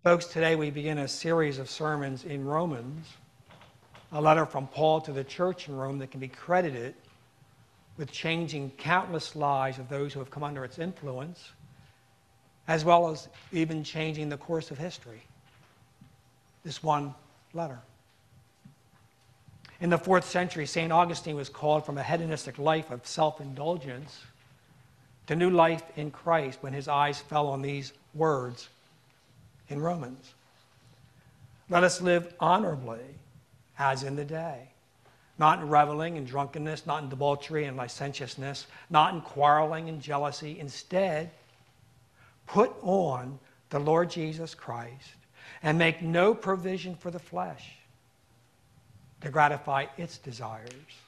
Folks, today we begin a series of sermons in Romans, a letter from Paul to the church in Rome that can be credited with changing countless lives of those who have come under its influence, as well as even changing the course of history. This one letter. In the 4th century, St. Augustine was called from a hedonistic life of self-indulgence to new life in Christ when his eyes fell on these words in Romans. Let us live honorably as in the day, not in reveling and drunkenness, not in debauchery and licentiousness, not in quarreling and jealousy. Instead, put on the Lord Jesus Christ and make no provision for the flesh to gratify its desires.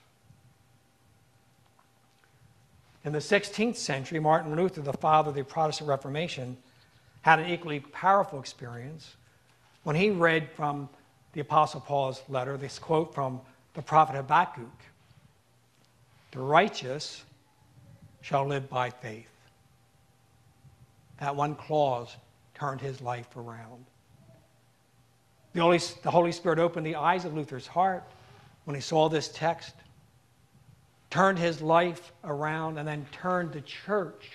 In the 16th century, Martin Luther, the father of the Protestant Reformation, had an equally powerful experience when he read from the Apostle Paul's letter, this quote from the prophet Habakkuk: "The righteous shall live by faith." That one clause turned his life around. The Holy Spirit opened the eyes of Luther's heart when he saw this text, turned his life around, and then turned the church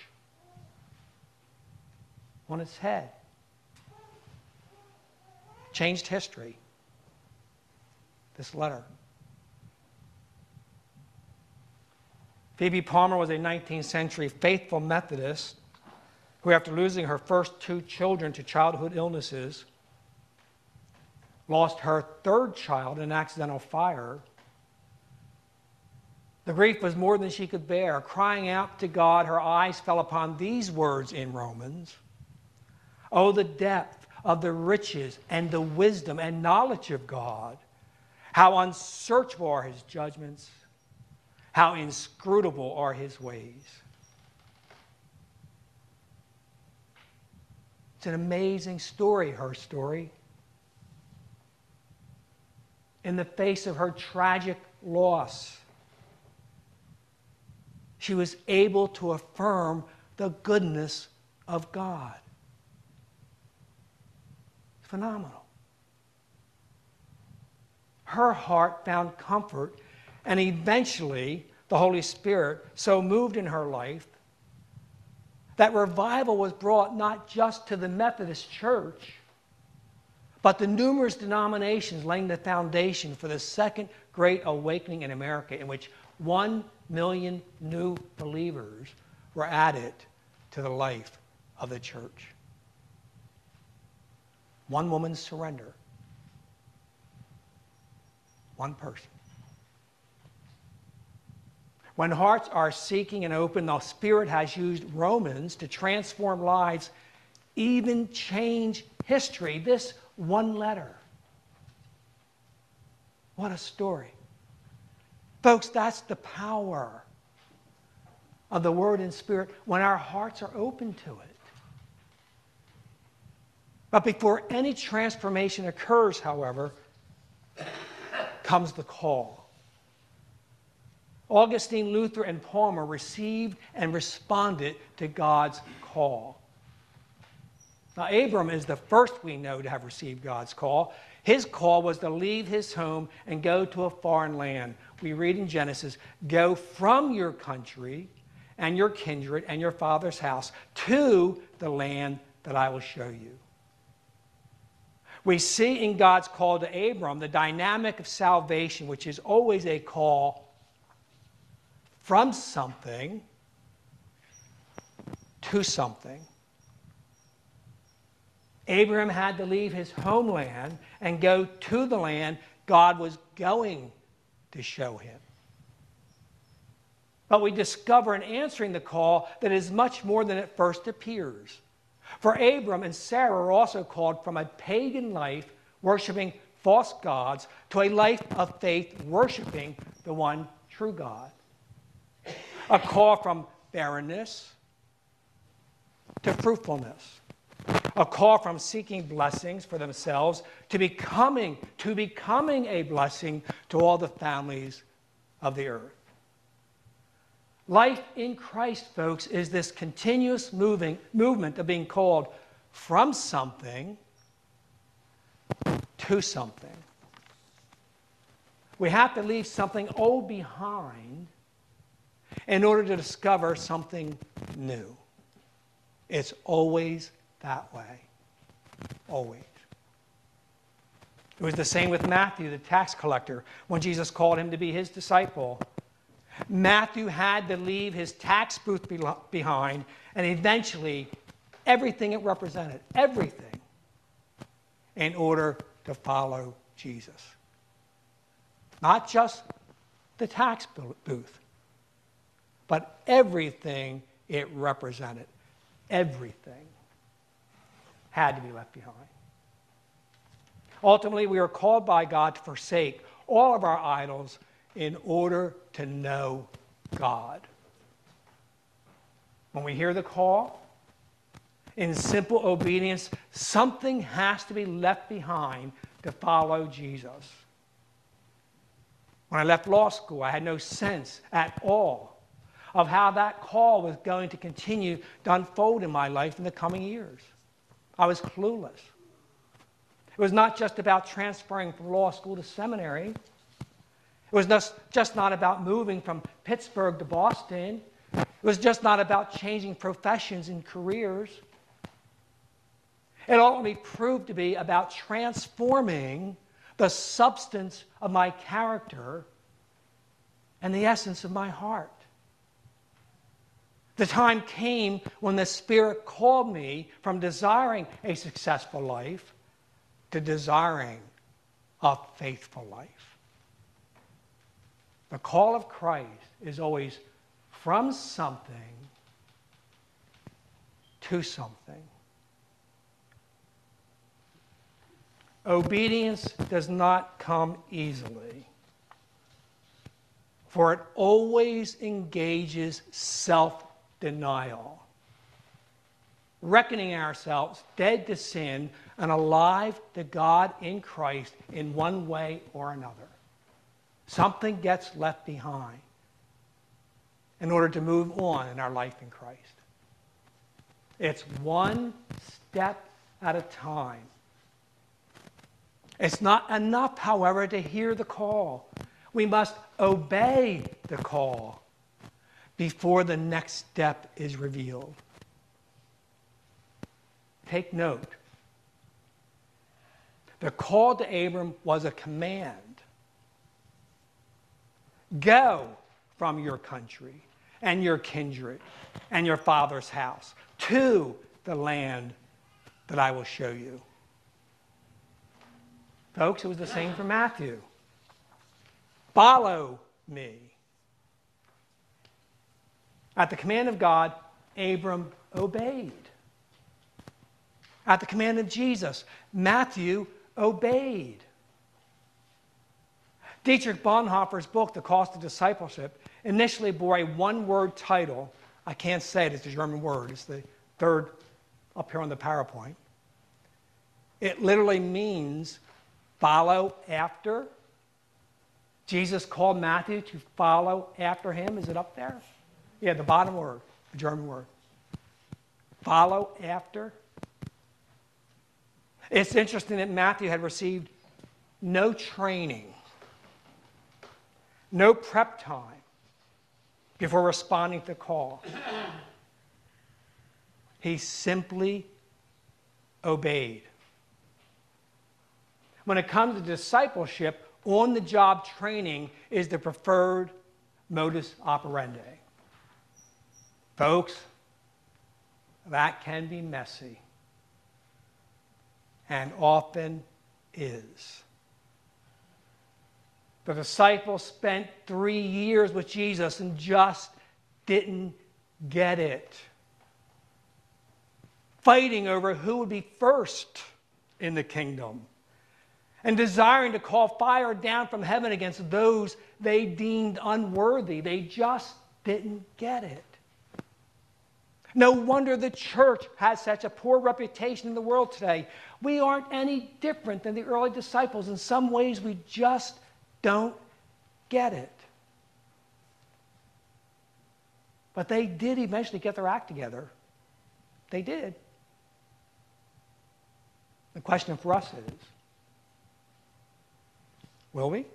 on its head. Changed history. This letter. Phoebe Palmer was a 19th century faithful Methodist who, after losing her first 2 children to childhood illnesses, lost her 3rd child in an accidental fire. The grief was more than she could bear. Crying out to God, her eyes fell upon these words in Romans: "Oh, the depth of the riches and the wisdom and knowledge of God! How unsearchable are his judgments! How inscrutable are his ways!" It's an amazing story, her story. In the face of her tragic loss, she was able to affirm the goodness of God. Phenomenal. Her heart found comfort, and eventually the Holy Spirit so moved in her life that revival was brought not just to the Methodist Church, but the numerous denominations, laying the foundation for the second great awakening in America, in which 1 million new believers were added to the life of the church. One woman's surrender. One person. When hearts are seeking and open, the Spirit has used Romans to transform lives, even change history. This one letter. What a story. Folks, that's the power of the Word and Spirit when our hearts are open to it. But before any transformation occurs, however, comes the call. Augustine, Luther, and Palmer received and responded to God's call. Now, Abram is the first we know to have received God's call. His call was to leave his home and go to a foreign land. We read in Genesis, "Go from your country and your kindred and your father's house to the land that I will show you." We see in God's call to Abram the dynamic of salvation, which is always a call from something to something. Abraham had to leave his homeland and go to the land God was going to show him. But we discover in answering the call that it is much more than it first appears. For Abram and Sarah are also called from a pagan life, worshiping false gods, to a life of faith, worshiping the one true God. A call from barrenness to fruitfulness. A call from seeking blessings for themselves to becoming a blessing to all the families of the earth. Life in Christ, folks, is this continuous movement of being called from something to something. We have to leave something old behind in order to discover something new. It's always that way. Always. It was the same with Matthew, the tax collector, when Jesus called him to be his disciple. Matthew had to leave his tax booth behind, and eventually everything it represented, everything, in order to follow Jesus. Not just the tax booth, but everything it represented. Everything had to be left behind. Ultimately, we are called by God to forsake all of our idols in order to know God. When we hear the call, in simple obedience, something has to be left behind to follow Jesus. When I left law school, I had no sense at all of how that call was going to continue to unfold in my life in the coming years. I was clueless. It was not just about transferring from law school to seminary. It was just not about moving from Pittsburgh to Boston. It was just not about changing professions and careers. It ultimately proved to be about transforming the substance of my character and the essence of my heart. The time came when the Spirit called me from desiring a successful life to desiring a faithful life. The call of Christ is always from something to something. Obedience does not come easily, for it always engages self-denial, reckoning ourselves dead to sin and alive to God in Christ in one way or another. Something gets left behind in order to move on in our life in Christ. It's one step at a time. It's not enough, however, to hear the call. We must obey the call before the next step is revealed. Take note. The call to Abram was a command. Go from your country and your kindred and your father's house to the land that I will show you. Folks, it was the same for Matthew. Follow me. At the command of God, Abram obeyed. At the command of Jesus, Matthew obeyed. Dietrich Bonhoeffer's book, The Cost of Discipleship, initially bore a one-word title. I can't say it, it's a German word. It's the third up here on the PowerPoint. It literally means follow after. Jesus called Matthew to follow after him. Is it up there? Yeah, the bottom word, the German word. Follow after. It's interesting that Matthew had received no training, no prep time before responding to the call. He simply obeyed. When it comes to discipleship, on-the-job training is the preferred modus operandi. Folks, that can be messy, and often is. The disciples spent 3 years with Jesus and just didn't get it. Fighting over who would be first in the kingdom, and desiring to call fire down from heaven against those they deemed unworthy. They just didn't get it. No wonder the church has such a poor reputation in the world today. We aren't any different than the early disciples. In some ways, we just don't get it. But they did eventually get their act together. They did. The question for us is, Will we?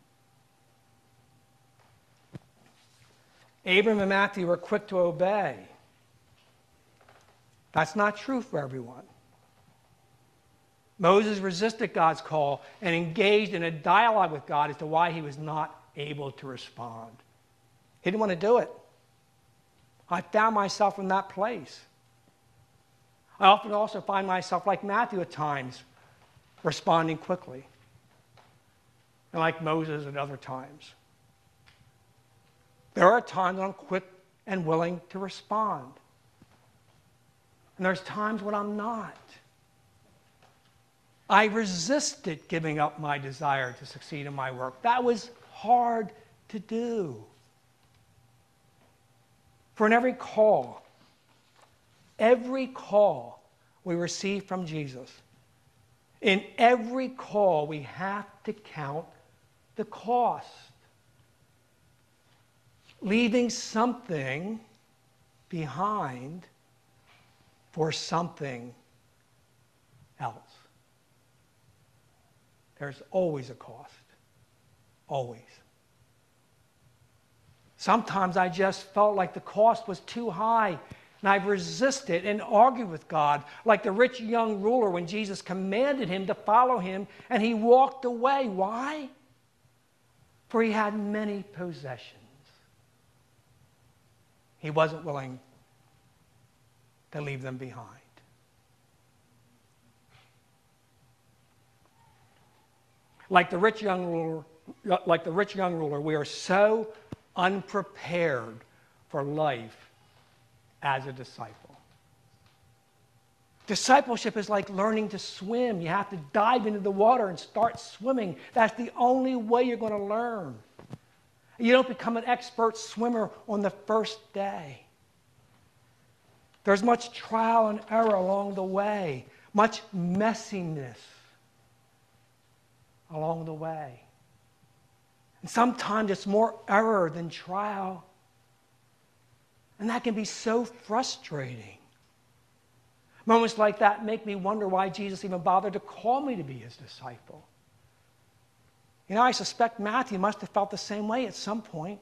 Abram and Matthew were quick to obey. That's not true for everyone. Moses resisted God's call and engaged in a dialogue with God as to why he was not able to respond. He didn't want to do it. I found myself in that place. I often also find myself like Matthew at times, responding quickly, and like Moses at other times. There are times when I'm quick and willing to respond. And there's times when I'm not. I resisted giving up my desire to succeed in my work. That was hard to do. For in every call we receive from Jesus, in every call we have to count the cost. Leaving something behind for something else. There's always a cost. Always. Sometimes I just felt like the cost was too high, and I've resisted and argued with God, like the rich young ruler when Jesus commanded him to follow him, and he walked away. Why? For he had many possessions. He wasn't willing to leave them behind. Like the rich young ruler, we are so unprepared for life as a disciple. Discipleship is like learning to swim. You have to dive into the water and start swimming. That's the only way you're going to learn. You don't become an expert swimmer on the first day. There's much trial and error along the way, much messiness along the way. And sometimes it's more error than trial. And that can be so frustrating. Moments like that make me wonder why Jesus even bothered to call me to be his disciple. You know, I suspect Matthew must have felt the same way at some point.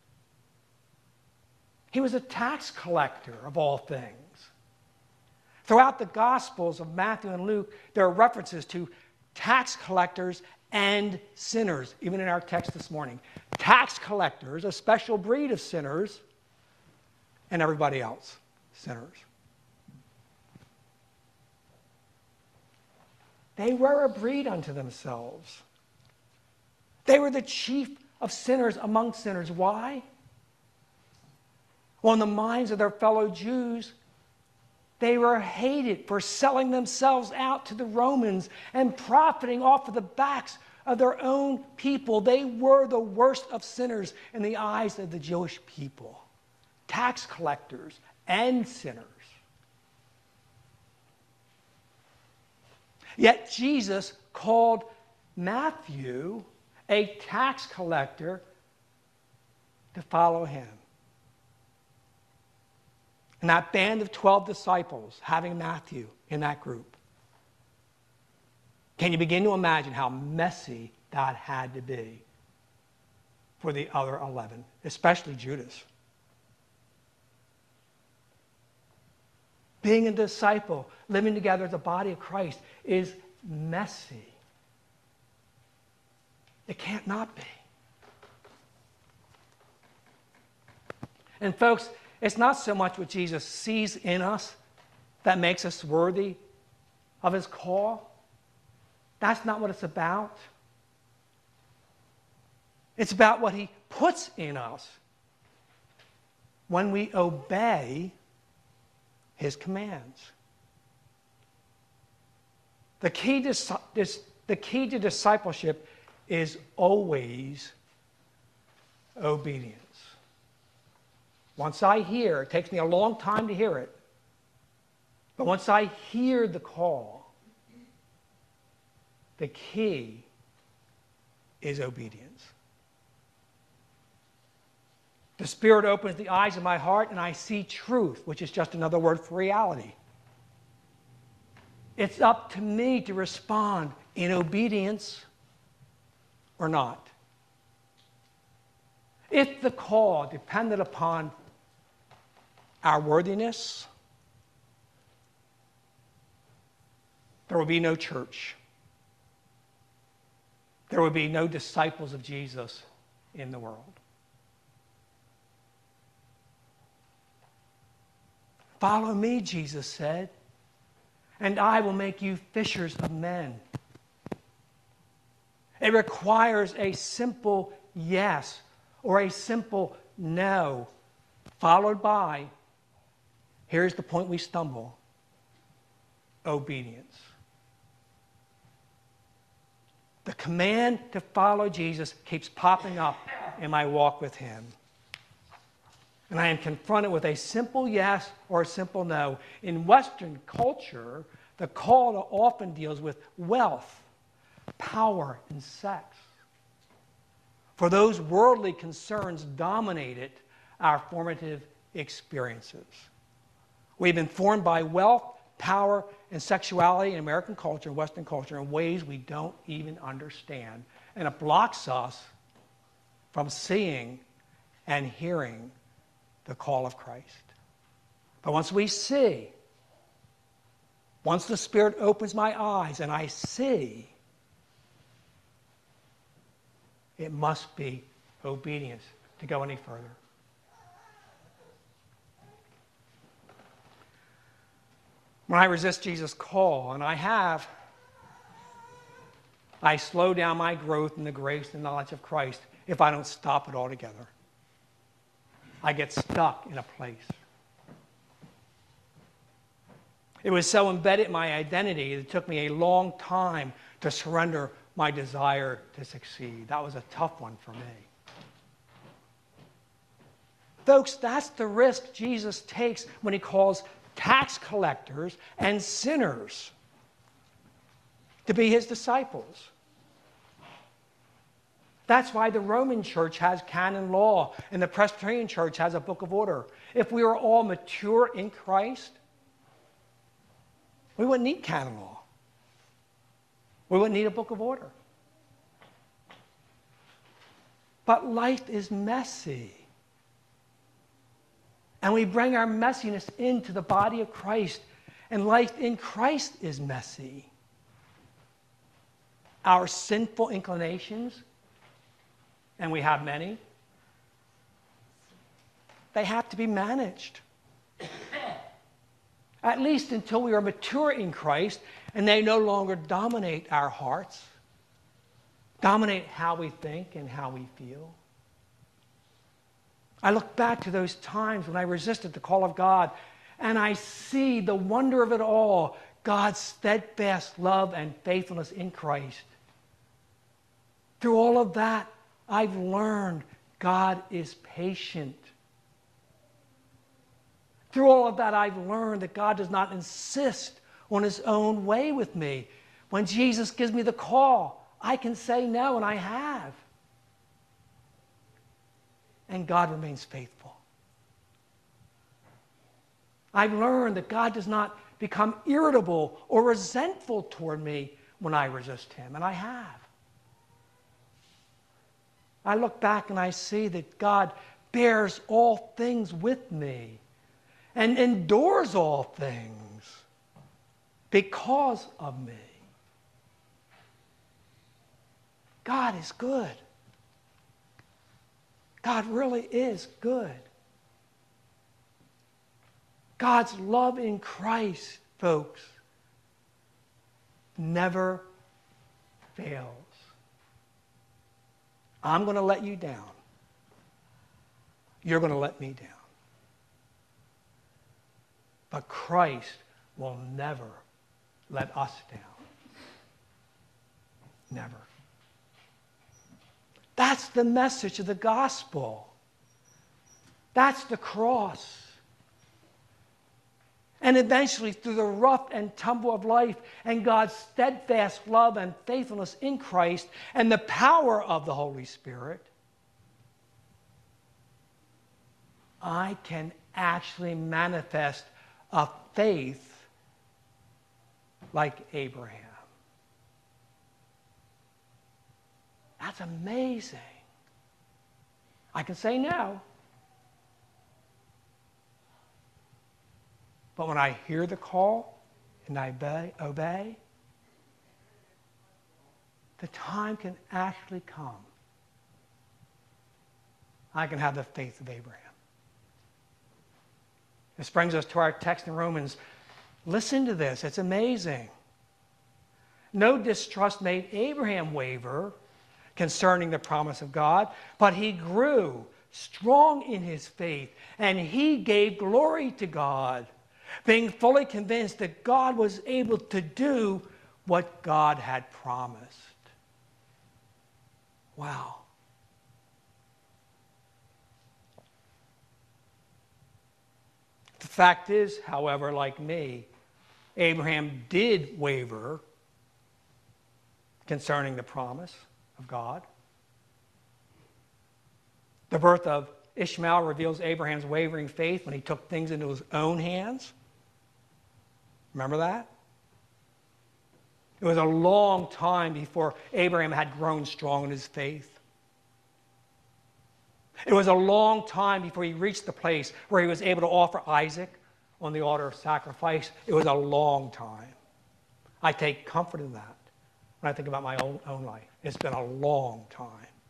He was a tax collector, of all things. Throughout the Gospels of Matthew and Luke, there are references to tax collectors and sinners, even in our text this morning. Tax collectors, a special breed of sinners, and everybody else, sinners. They were a breed unto themselves. They were the chief of sinners among sinners. Why? Well, in the minds of their fellow Jews, they were hated for selling themselves out to the Romans and profiting off of the backs of their own people. They were the worst of sinners in the eyes of the Jewish people. Tax collectors and sinners. Yet Jesus called Matthew, a tax collector, to follow him. And that band of 12 disciples, having Matthew in that group. Can you begin to imagine how messy that had to be for the other 11, especially Judas? Being a disciple, living together as a body of Christ, is messy. It can't not be. And folks, it's not so much what Jesus sees in us that makes us worthy of his call. That's not what it's about. It's about what he puts in us when we obey his commands. The key to discipleship is always obedience. Once I hear, it takes me a long time to hear it, but once I hear the call, the key is obedience. The Spirit opens the eyes of my heart and I see truth, which is just another word for reality. It's up to me to respond in obedience or not. If the call depended upon our worthiness, there would be no church. There would be no disciples of Jesus in the world. Follow me, Jesus said, and I will make you fishers of men. It requires a simple yes or a simple no, followed by, here's the point we stumble, obedience. The command to follow Jesus keeps popping up in my walk with him. And I am confronted with a simple yes or a simple no. In Western culture, the call often deals with wealth, power, and sex. For those worldly concerns dominated our formative experiences. We've been formed by wealth, power, and sexuality in American culture and Western culture in ways we don't even understand. And it blocks us from seeing and hearing the call of Christ. But once we see, once the Spirit opens my eyes and I see, it must be obedience to go any further. When I resist Jesus' call, and I slow down my growth in the grace and knowledge of Christ if I don't stop it altogether. I get stuck in a place. It was so embedded in my identity, it took me a long time to surrender my desire to succeed. That was a tough one for me. Folks, that's the risk Jesus takes when he calls tax collectors and sinners to be his disciples. That's why the Roman church has canon law and the Presbyterian church has a book of order. If we were all mature in Christ, we wouldn't need canon law. We wouldn't need a book of order. But life is messy. And we bring our messiness into the body of Christ. And life in Christ is messy. Our sinful inclinations, and we have many, they have to be managed. At least until we are mature in Christ and they no longer dominate our hearts, dominate how we think and how we feel. I look back to those times when I resisted the call of God and I see the wonder of it all, God's steadfast love and faithfulness in Christ. Through all of that, I've learned God is patient. Through all of that, I've learned that God does not insist on his own way with me. When Jesus gives me the call, I can say no, and I have. And God remains faithful. I've learned that God does not become irritable or resentful toward me when I resist him, and I have. I look back and I see that God bears all things with me and endures all things because of me. God is good. God really is good. God's love in Christ, folks, never fails. I'm going to let you down. You're going to let me down. But Christ will never let us down. Never. That's the message of the gospel. That's the cross. And eventually, through the rough and tumble of life and God's steadfast love and faithfulness in Christ and the power of the Holy Spirit, I can actually manifest a faith like Abraham. That's amazing. I can say no. But when I hear the call and I obey, the time can actually come. I can have the faith of Abraham. This brings us to our text in Romans. Listen to this. It's amazing. No distrust made Abraham waver concerning the promise of God, but he grew strong in his faith, and he gave glory to God, being fully convinced that God was able to do what God had promised. Wow. The fact is, however, like me, Abraham did waver concerning the promise of God. The birth of Ishmael reveals Abraham's wavering faith when he took things into his own hands. Remember that? It was a long time before Abraham had grown strong in his faith. It was a long time before he reached the place where he was able to offer Isaac on the altar of sacrifice. It was a long time. I take comfort in that when I think about my own life. It's been a long time.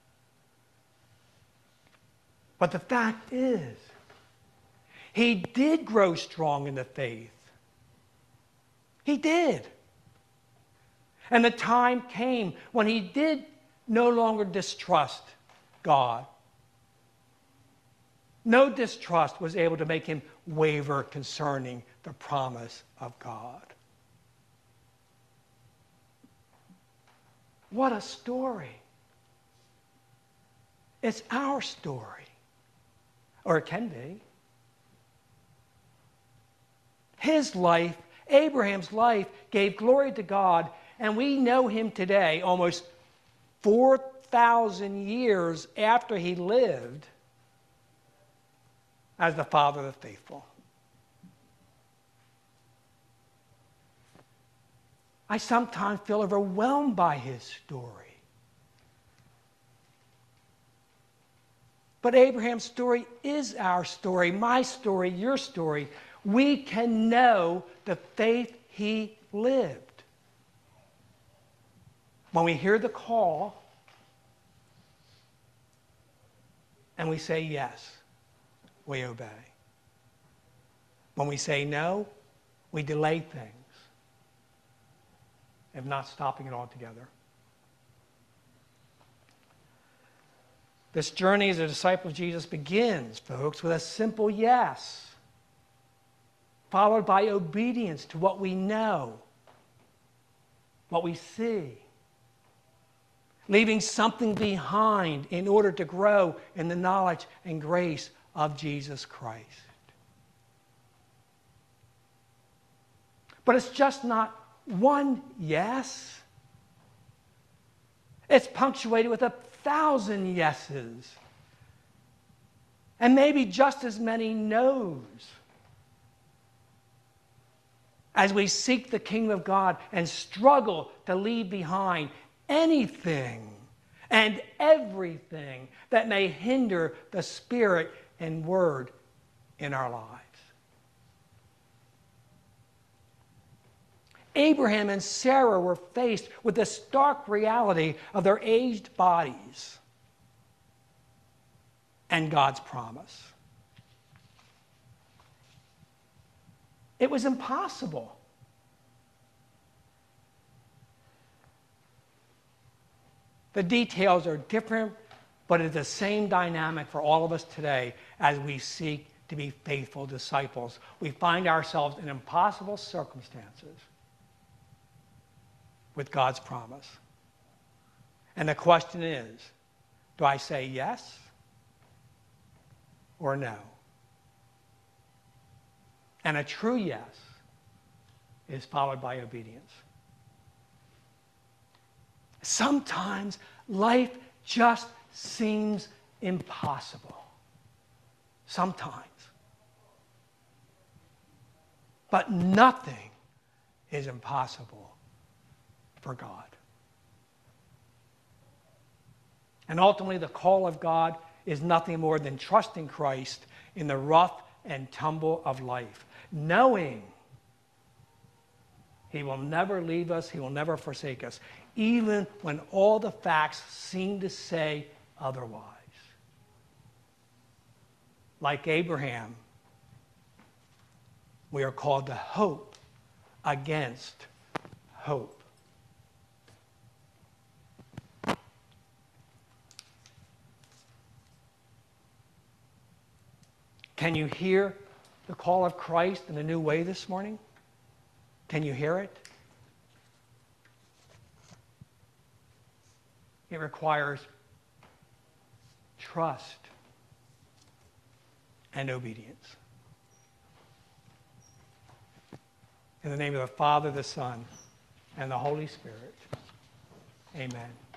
But the fact is, he did grow strong in the faith. He did. And the time came when he did no longer distrust God. No distrust was able to make him waver concerning the promise of God. What a story. It's our story. Or it can be. His life, Abraham's life, gave glory to God, and we know him today, almost 4,000 years after he lived, as the father of the faithful. I sometimes feel overwhelmed by his story. But Abraham's story is our story, my story, your story. We can know the faith he lived. When we hear the call and we say yes, we obey. When we say no, we delay things, if not stopping it altogether. This journey as a disciple of Jesus begins, folks, with a simple yes, followed by obedience to what we know, what we see, leaving something behind in order to grow in the knowledge and grace of Jesus Christ. But it's just not one yes. It's punctuated with 1,000 yeses. And maybe just as many no's. As we seek the kingdom of God and struggle to leave behind anything and everything that may hinder the Spirit and Word in our lives. Abraham and Sarah were faced with the stark reality of their aged bodies and God's promise. It was impossible. The details are different, but it's the same dynamic for all of us today as we seek to be faithful disciples. We find ourselves in impossible circumstances with God's promise. And the question is, do I say yes or no? And a true yes is followed by obedience. Sometimes life just seems impossible. Sometimes. But nothing is impossible for God. And ultimately, the call of God is nothing more than trusting Christ in the rough and tumble of life, knowing He will never leave us, He will never forsake us, even when all the facts seem to say otherwise. Like Abraham, we are called to hope against hope. Can you hear the call of Christ in a new way this morning? Can you hear it? It requires trust and obedience. In the name of the Father, the Son, and the Holy Spirit, amen.